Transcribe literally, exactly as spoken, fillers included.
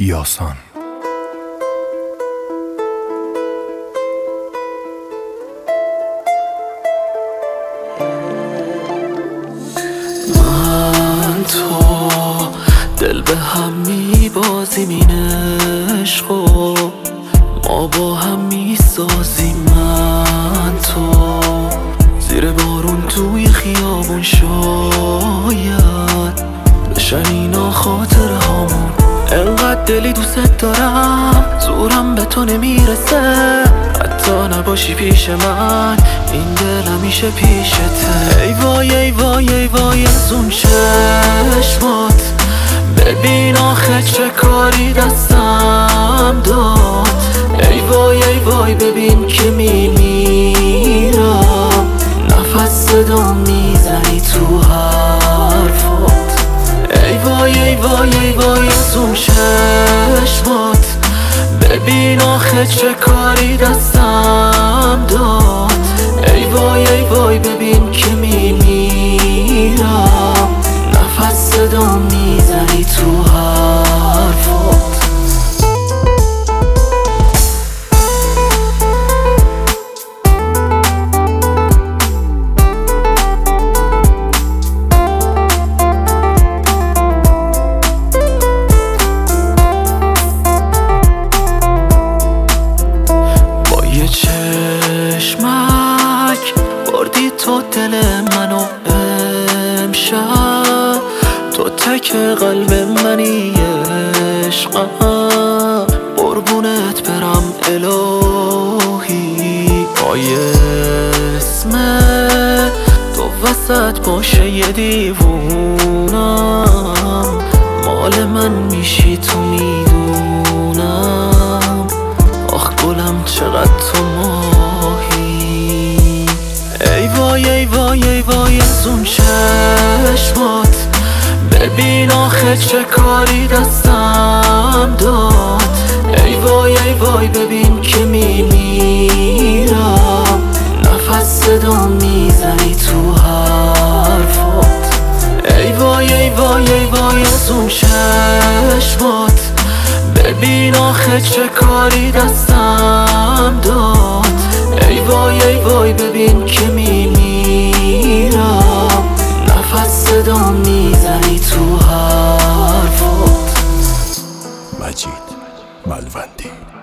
یاسان. من تو دل به هم میبازیم، این عشق و ما با هم میسازیم. من تو زیر بارون توی خیابون شاید بشن اینا خاطره هامون. انقدر دلی دوست دارم زورم به تو نمیرسه، حتی نباشی پیش من این دل همیشه پیشته. ای وای ای وای ای وای از اون چشمات، ببین آخه چه کاری دستم داد. ای وای ای وای ببین که میمیرم، نفس صدا میزنی تو حرفات. ای وای ای وای ای وای از اون چشمات، ببین آخه چه کاری دستم داد. ای وای ای وای ببین که میمیرم، نفس صدا میزنی تو حرفات. چشمک بردی تو دل منو امشب، تو تک قلب منی عشقم. قربونت برم الهی، پای اسم تو وسط باشه یه دیوونم، مال من میشی تو میدونم. آخ گلم چقدر تو ماهی. ای وای ای وای ای وای از اون چشمات، ببین آخه چه کاری دستم داد. ای وای ای وای ببین که میمیرم، نفس صدا میزنی تو حرفات. ای وای ای وای ای وای از اون چشمات، ببین آخه چه کاری دستم داد. ای وای ای وای ببین که میمیرم، نفس صدا میزنی تو حرفات. مجید ملوندی.